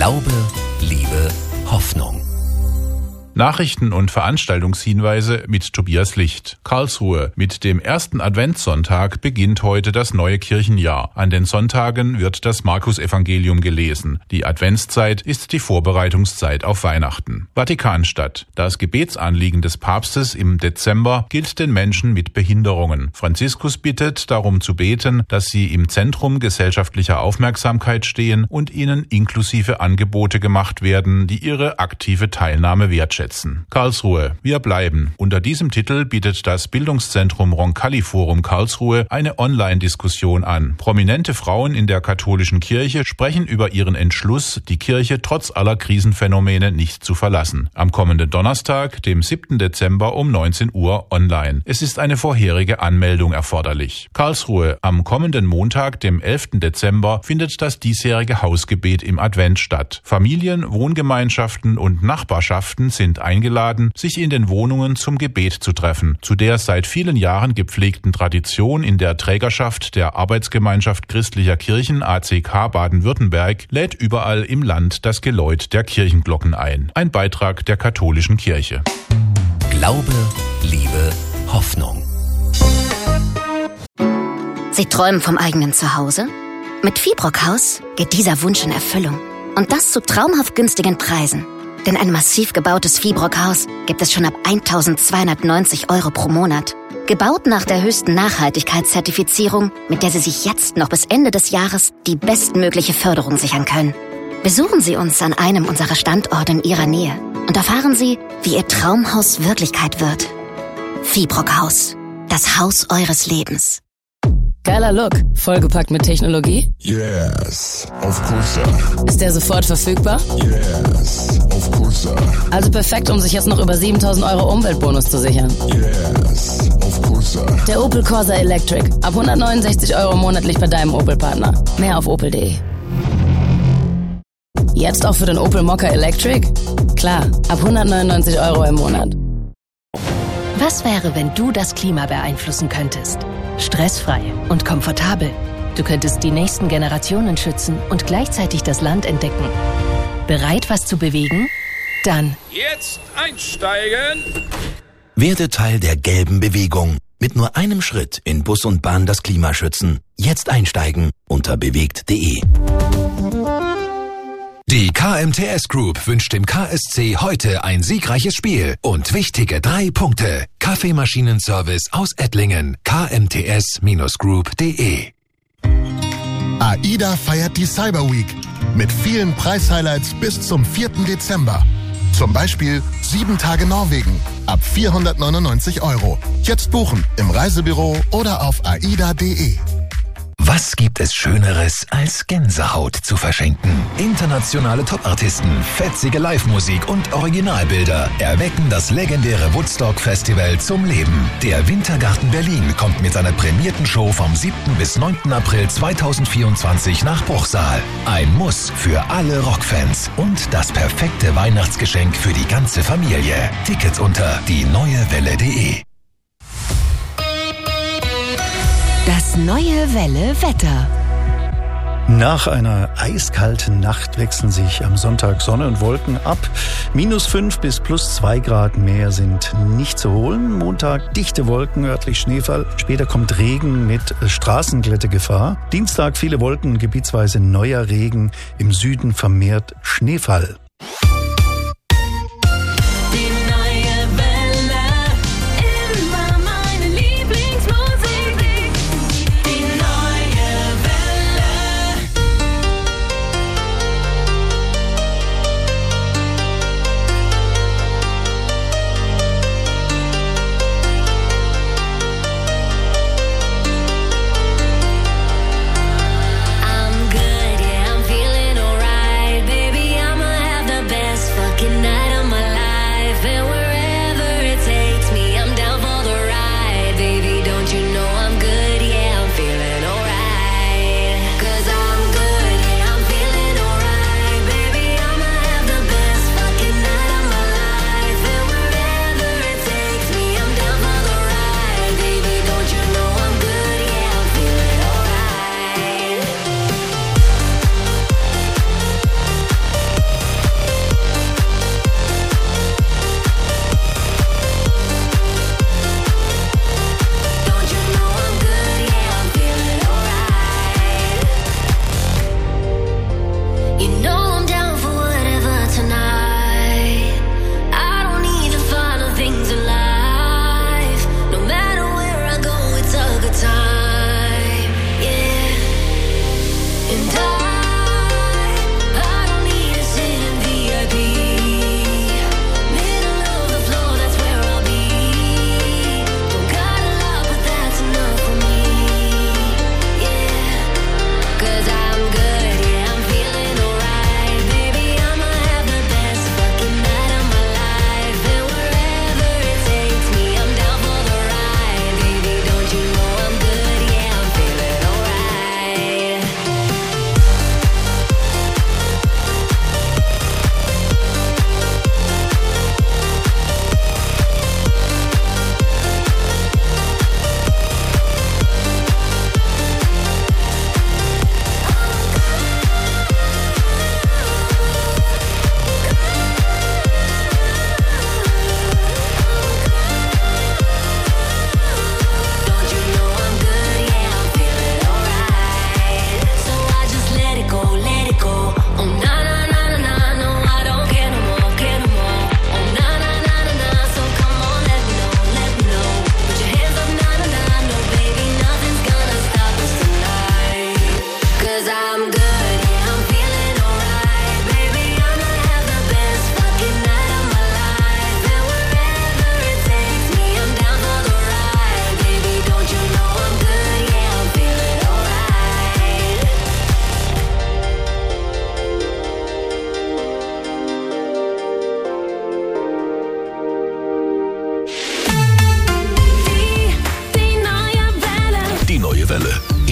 Glaube, Liebe, Hoffnung. Nachrichten und Veranstaltungshinweise mit Tobias Licht. Karlsruhe. Mit dem ersten Adventssonntag beginnt heute das neue Kirchenjahr. An den Sonntagen wird das Markus-Evangelium gelesen. Die Adventszeit ist die Vorbereitungszeit auf Weihnachten. Vatikanstadt. Das Gebetsanliegen des Papstes im Dezember gilt den Menschen mit Behinderungen. Franziskus bittet darum zu beten, dass sie im Zentrum gesellschaftlicher Aufmerksamkeit stehen und ihnen inklusive Angebote gemacht werden, die ihre aktive Teilnahme wertschätzen. Karlsruhe. Wir bleiben. Unter diesem Titel bietet das Bildungszentrum Roncalli Forum Karlsruhe eine Online-Diskussion an. Prominente Frauen in der katholischen Kirche sprechen über ihren Entschluss, die Kirche trotz aller Krisenphänomene nicht zu verlassen. Am kommenden Donnerstag, dem 7. Dezember um 19 Uhr online. Es ist eine vorherige Anmeldung erforderlich. Karlsruhe. Am kommenden Montag, dem 11. Dezember, findet das diesjährige Hausgebet im Advent statt. Familien, Wohngemeinschaften und Nachbarschaften sind eingeladen, sich in den Wohnungen zum Gebet zu treffen. Zu der seit vielen Jahren gepflegten Tradition in der Trägerschaft der Arbeitsgemeinschaft christlicher Kirchen ACK Baden-Württemberg lädt überall im Land das Geläut der Kirchenglocken ein. Ein Beitrag der katholischen Kirche. Glaube, Liebe, Hoffnung. Sie träumen vom eigenen Zuhause? Mit Fibrock-Haus geht dieser Wunsch in Erfüllung. Und das zu traumhaft günstigen Preisen. Denn ein massiv gebautes Fibrock-Haus gibt es schon ab 1.290 € pro Monat. Gebaut nach der höchsten Nachhaltigkeitszertifizierung, mit der Sie sich jetzt noch bis Ende des Jahres die bestmögliche Förderung sichern können. Besuchen Sie uns an einem unserer Standorte in Ihrer Nähe und erfahren Sie, wie Ihr Traumhaus Wirklichkeit wird. Fibrock-Haus, das Haus eures Lebens. Geiler Look, vollgepackt mit Technologie? Yes, of course. Ist der sofort verfügbar? Yes, of course. Also perfekt, um sich jetzt noch über 7.000 € Umweltbonus zu sichern. Yes, of course. Der Opel Corsa Electric. Ab 169 € monatlich bei deinem Opel-Partner. Mehr auf opel.de. Jetzt auch für den Opel Mokka Electric? Klar, ab 199 € im Monat. Was wäre, wenn du das Klima beeinflussen könntest? Stressfrei und komfortabel. Du könntest die nächsten Generationen schützen und gleichzeitig das Land entdecken. Bereit, was zu bewegen? Dann jetzt einsteigen! Werde Teil der gelben Bewegung. Mit nur einem Schritt in Bus und Bahn das Klima schützen. Jetzt einsteigen unter bewegt.de. Die KMTS Group wünscht dem KSC heute ein siegreiches Spiel und wichtige 3 Punkte. Kaffeemaschinenservice aus Ettlingen. kmts-group.de. AIDA feiert die Cyber Week mit vielen Preishighlights bis zum 4. Dezember. Zum Beispiel 7 Tage Norwegen ab 499 €. Jetzt buchen im Reisebüro oder auf aida.de. Was gibt es Schöneres, als Gänsehaut zu verschenken? Internationale Topartisten, fetzige Live-Musik und Originalbilder erwecken das legendäre Woodstock Festival zum Leben. Der Wintergarten Berlin kommt mit seiner prämierten Show vom 7. bis 9. April 2024 nach Bruchsal. Ein Muss für alle Rockfans und das perfekte Weihnachtsgeschenk für die ganze Familie. Tickets unter dieneuewelle.de. das neue Welle Wetter. Nach einer eiskalten Nacht wechseln sich am Sonntag Sonne und Wolken ab. -5 bis +2 Grad mehr sind nicht zu holen. Montag dichte Wolken, örtlich Schneefall. Später kommt Regen mit Straßenglättegefahr. Dienstag viele Wolken, gebietsweise neuer Regen. Im Süden vermehrt Schneefall. I'm good, yeah, I'm feeling alright. Baby, I'ma have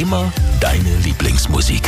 Immer deine Lieblingsmusik.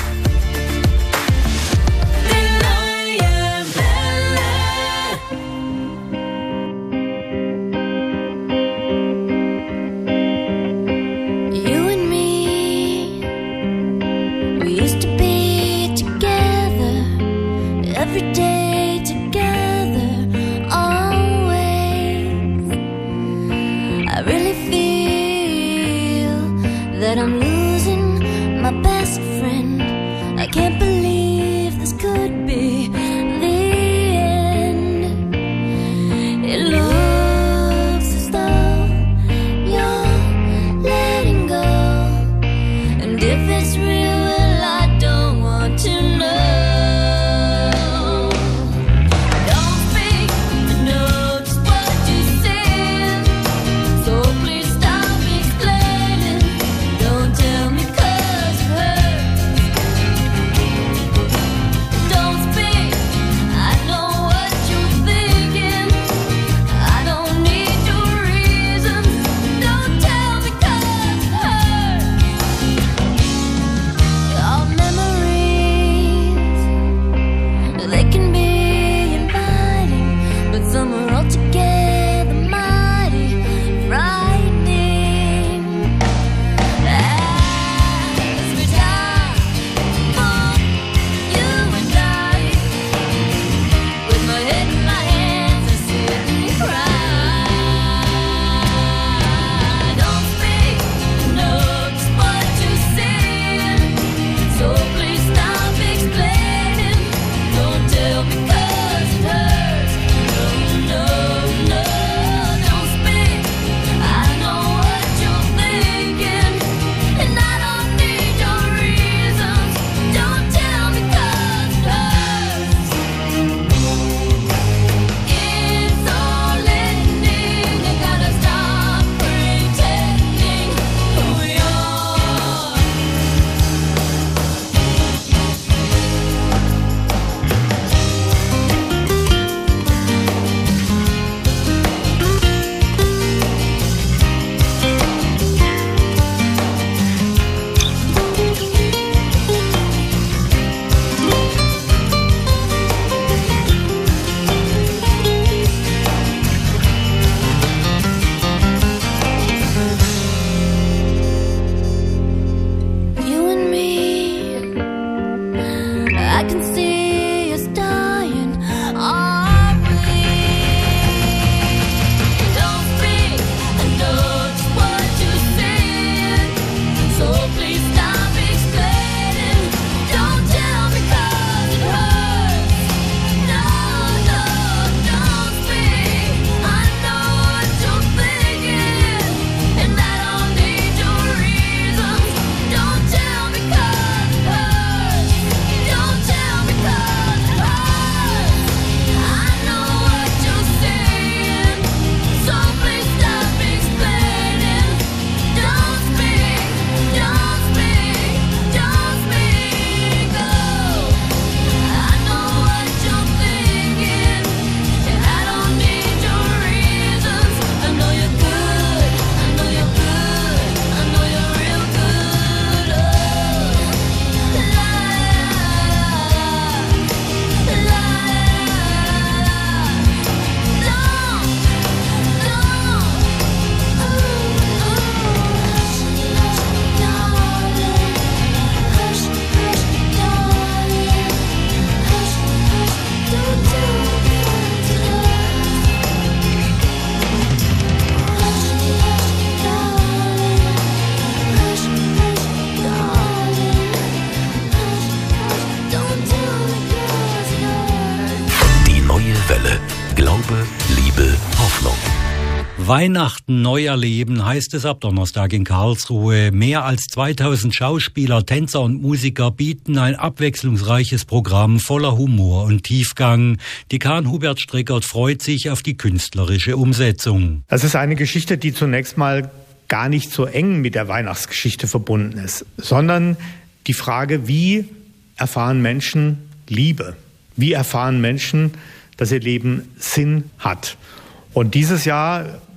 Weihnachten neu erleben heißt es ab Donnerstag in Karlsruhe. Mehr als 2000 Schauspieler, Tänzer und Musiker bieten ein abwechslungsreiches Programm voller Humor und Tiefgang. Dekan Hubert Strickert freut sich auf die künstlerische Umsetzung. Das ist eine Geschichte, die zunächst mal gar nicht so eng mit der Weihnachtsgeschichte verbunden ist, sondern die Frage, wie erfahren Menschen Liebe? Wie erfahren Menschen, dass ihr Leben Sinn hat? Und dieses Jahr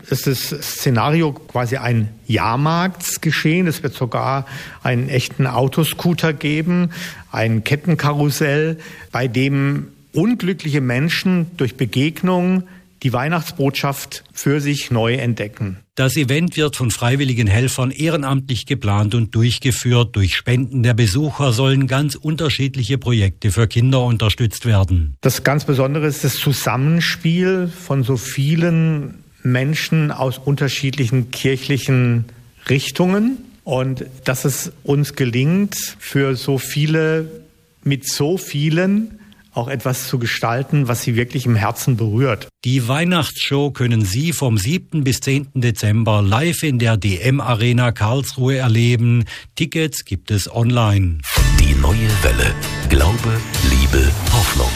ist das Szenario quasi ein Jahrmarktsgeschehen. Es wird sogar einen echten Autoscooter geben, ein Kettenkarussell, bei dem unglückliche Menschen durch Begegnung die Weihnachtsbotschaft für sich neu entdecken. Das Event wird von freiwilligen Helfern ehrenamtlich geplant und durchgeführt. Durch Spenden der Besucher sollen ganz unterschiedliche Projekte für Kinder unterstützt werden. Das ganz Besondere ist das Zusammenspiel von so vielen Menschen aus unterschiedlichen kirchlichen Richtungen und dass es uns gelingt, für so viele, mit so vielen auch etwas zu gestalten, was sie wirklich im Herzen berührt. Die Weihnachtsshow können Sie vom 7. bis 10. Dezember live in der DM Arena Karlsruhe erleben. Tickets gibt es online. Die neue Welle. Glaube, Liebe, Hoffnung.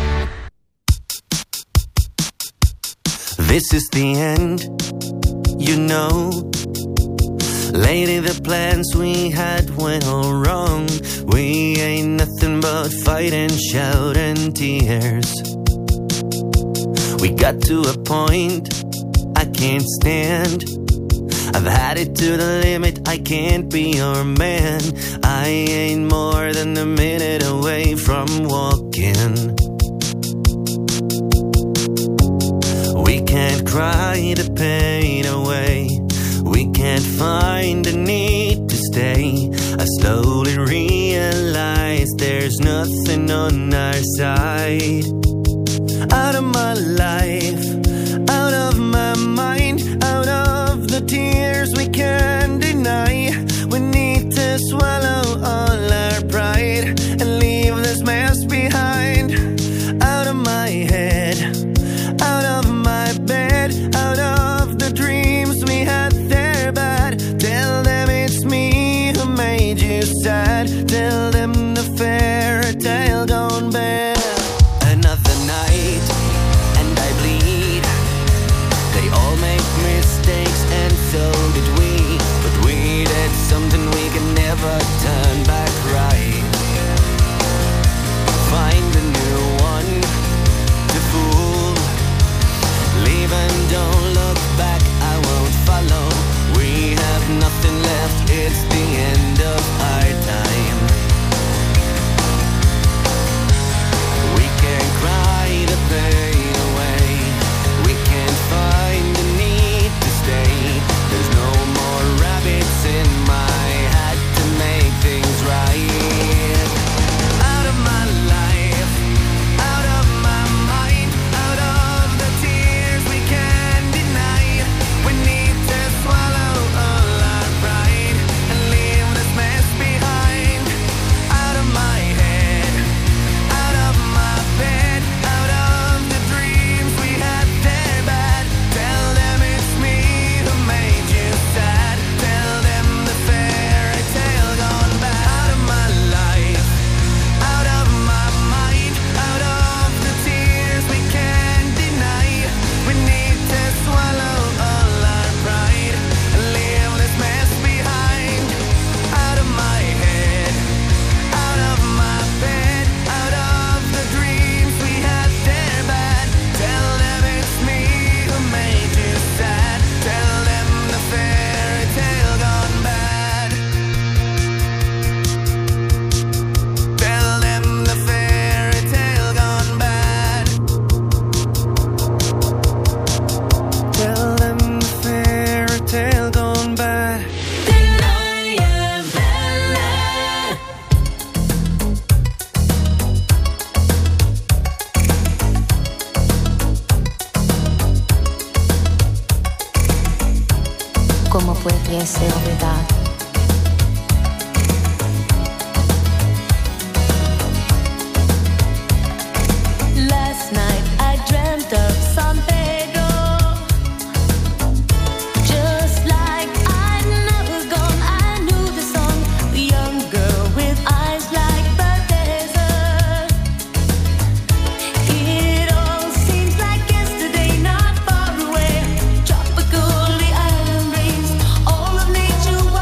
This is the end, you know. Lately the plans we had went all wrong. We ain't nothing but fight and shout and tears. We got to a point I can't stand. I've had it to the limit, I can't be your man. I ain't more than a minute away from walking. We can't cry the pain away. We can't find the need to stay. I slowly realize there's nothing on our side. Out of my life, out of my mind, out of the tears we can't deny. We need to swallow all our pride and leave this mess behind. Out of my head, out of my bed, out of the dreams we had there bad. Tell them it's me who made you sad. Tell them the fairy tale gone bad. Another night and I bleed. They all make mistakes and so did we. But we did something we can never turn back right. Find a new one to fool. Leave and don't look back, I won't follow. We have nothing left, it's the end of our time. We can't cry the pain away. We can't find the need to stay. There's no more rabbits in my hat to make things right. Out of my life, out of my mind, out of the tears we can't deny. We need to swallow all our pride and leave this mess behind. Out of my head, out of my bed, out of the dreams we had there bad. Tell them it's me who made you sad. Tell them the fairy tale gone bad. Out of my life, out of my mind, out of the tears we can't deny. We need to swallow all our pride and leave this mess behind. Out of my head, out of my bed, out of the dreams we had there bad. Tell them it's me who made you sad. Tell them the fairy tale gone bad. Tell them the fairy tale gone bad. Tell them the fairy tale gone bad. ¿Cómo pudiese olvidar? Last night I dreamt of San Pedro. Just like I'd never gone, I knew the song. A young girl with eyes like the desert. It all seems like yesterday, not far away. Tropical, the island breeze, all of nature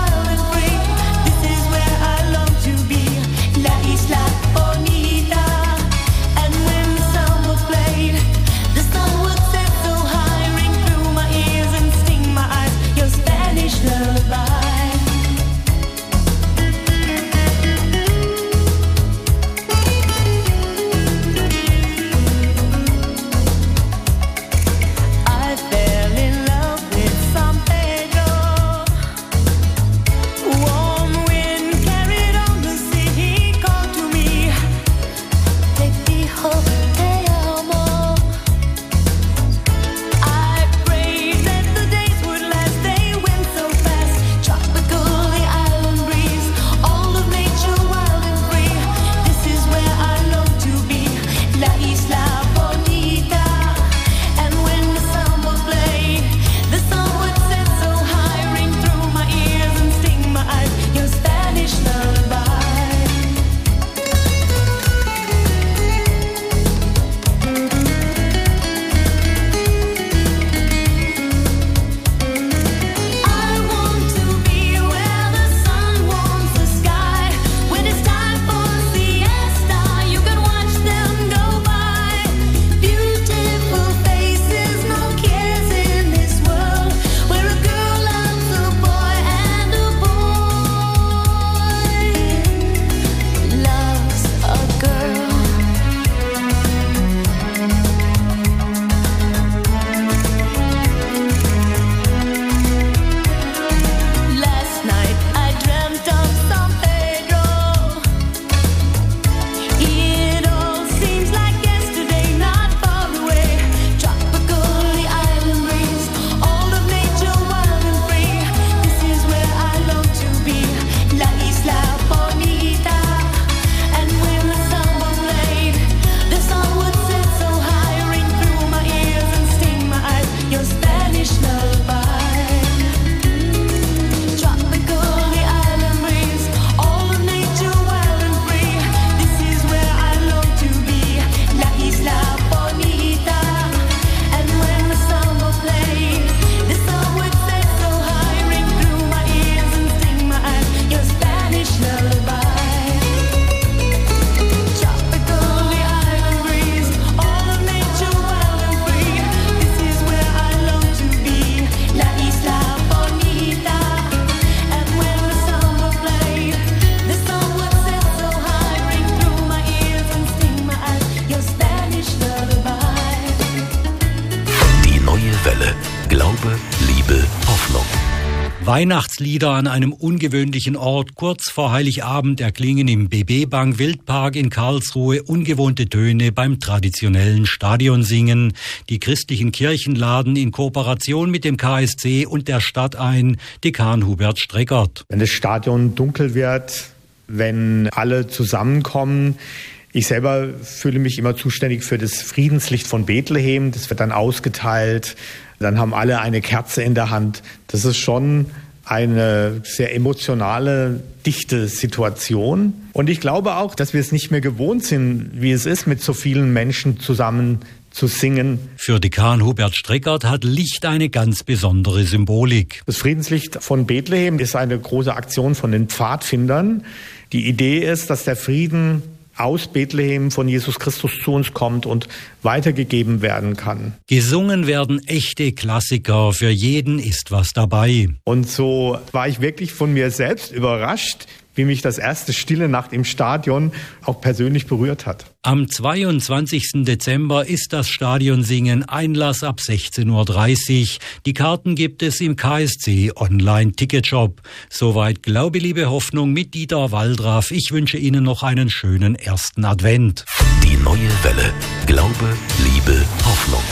Weihnachtslieder an einem ungewöhnlichen Ort kurz vor Heiligabend erklingen im BB Bank Wildpark in Karlsruhe ungewohnte Töne beim traditionellen Stadionsingen. Die christlichen Kirchen laden in Kooperation mit dem KSC und der Stadt ein, Dekan Hubert Streckert. Wenn das Stadion dunkel wird, wenn alle zusammenkommen. Ich selber fühle mich immer zuständig für das Friedenslicht von Bethlehem. Das wird dann ausgeteilt. Dann haben alle eine Kerze in der Hand. Das ist schon eine sehr emotionale, dichte Situation. Und ich glaube auch, dass wir es nicht mehr gewohnt sind, wie es ist, mit so vielen Menschen zusammen zu singen. Für Dekan Hubert Streckert hat Licht eine ganz besondere Symbolik. Das Friedenslicht von Bethlehem ist eine große Aktion von den Pfadfindern. Die Idee ist, dass der Frieden aus Bethlehem von Jesus Christus zu uns kommt und weitergegeben werden kann. Gesungen werden echte Klassiker, für jeden ist was dabei. Und so war ich wirklich von mir selbst überrascht, wie mich das erste Stille Nacht im Stadion auch persönlich berührt hat. Am 22. Dezember ist das Stadionsingen, Einlass ab 16:30 Uhr. Die Karten gibt es im KSC Online-Ticketshop. Soweit Glaube, Liebe, Hoffnung mit Dieter Waldraff. Ich wünsche Ihnen noch einen schönen ersten Advent. Die neue Welle. Glaube, Liebe, Hoffnung.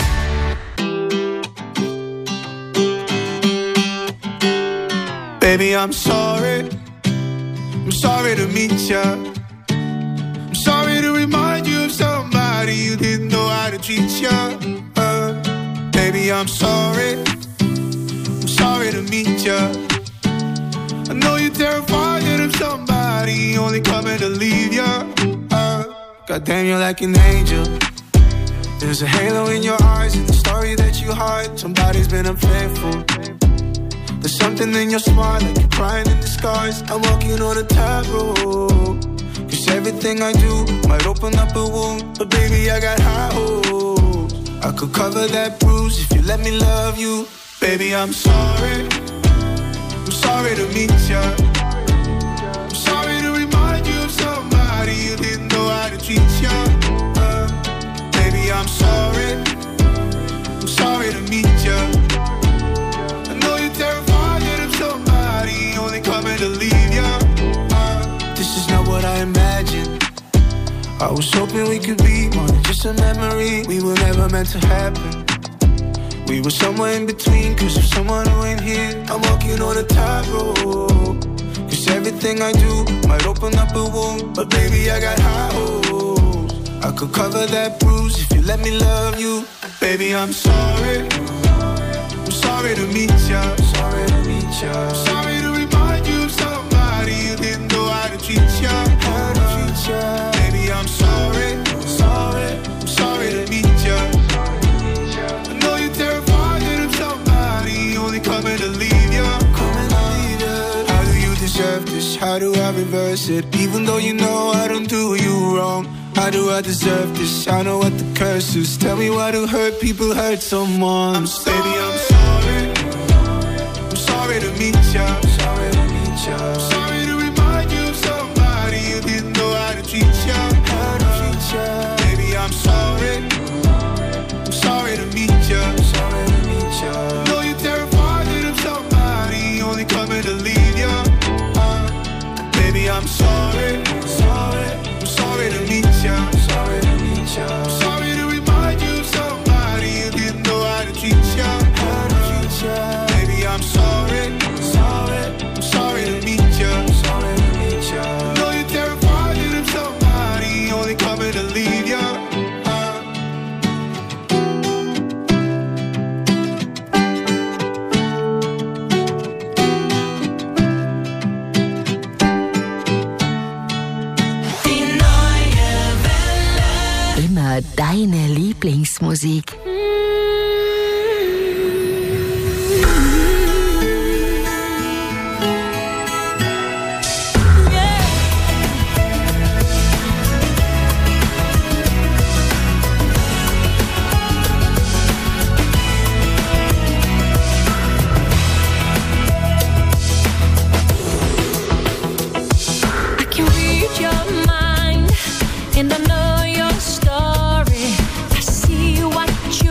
Baby, I'm sorry. I'm sorry to meet ya. I'm sorry to remind you of somebody you didn't know how to treat ya. Baby, I'm sorry. I'm sorry to meet ya. I know you're terrified of somebody only coming to leave ya. Goddamn, you're like an angel. There's a halo in your eyes and the story that you hide. Somebody's been unfaithful. There's something in your smile, like you're crying in disguise. I'm walking on a tightrope. Cause everything I do might open up a wound. But baby, I got high hopes. I could cover that bruise if you let me love you. Baby, I'm sorry. I'm sorry to meet ya. I'm sorry to remind you of somebody you didn't know how to treat ya. Baby, I'm sorry. I'm sorry to meet ya. I know you're terrified of somebody only coming to leave ya. This is not what I imagined. I was hoping we could be more than just a memory. We were never meant to happen. We were somewhere in between, cause of someone who ain't here. I'm walking on a tightrope. Cause everything I do might open up a wound. But baby, I got high hopes. I could cover that bruise if you let me love you. Baby, I'm sorry. I'm sorry to meet ya. Sorry to meet ya. Sorry to remind you of somebody you didn't know how to treat ya. How to treat ya. Baby, I'm sorry. Sorry. I'm sorry to meet ya. I know you're terrified of somebody only coming to leave ya. Coming to leave ya. How do you deserve this? How do I reverse it? Even though you know I don't do you wrong. How do I deserve this? I know what the curse is. Tell me why do hurt people hurt someone? Baby, I'm sorry. I'm sorry to meet ya. Sorry to meet ya. Sorry to remind you of somebody you didn't know how to treat ya. How to treat ya. Baby, I'm sorry. I'm sorry to meet ya. Sorry to meet ya. Know you're terrified of somebody only coming to leave ya. Baby, I'm sorry. Sorry. I'm sorry to meet ya. Sorry to meet ya. Sorry to remind you of somebody you didn't know how to treat ya. How to treat ya. Baby, I'm sorry. Sorry. I'm sorry to meet ya. Sorry to meet ya. Know you're terrified of somebody only coming to leave ya. Immer deine Lieblingsmusik. I can read your mind, and I know your story. I see what you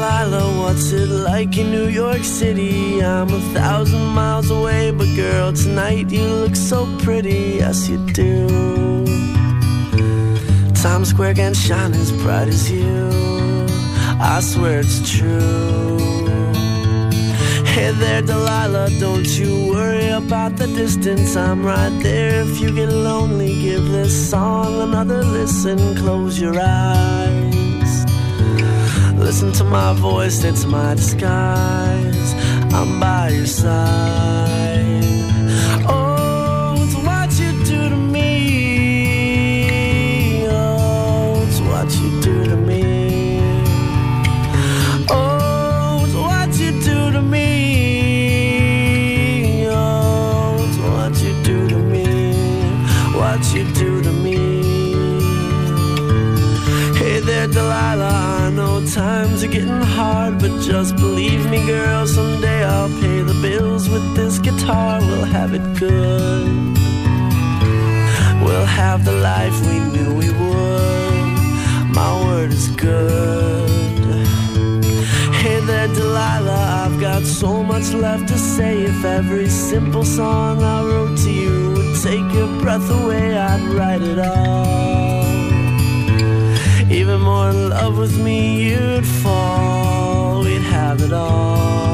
Delilah, what's it like in New York City? I'm 1,000 miles away, but girl, tonight you look so pretty, yes you do. Times Square can't shine as bright as you, I swear it's true. Hey there, Delilah, don't you worry about the distance. I'm right there if you get lonely. Give this song another listen. Close your eyes. Listen to my voice, it's my disguise. I'm by your side. Oh, it's what you do to me. Oh, it's what you do to me. Oh, it's what you do to me. What you do to me. Hey there, Delilah, I know times are getting hard, but just believe me, girl, someday I'll pay the bills with this guitar. We'll have it good. We'll have the life we knew we would. My word is good. Hey there, Delilah, I've got so much left to say. If every simple song I wrote to you would take your breath away, I'd write it all. Even more in love with me, you'd fall. We'd have it all.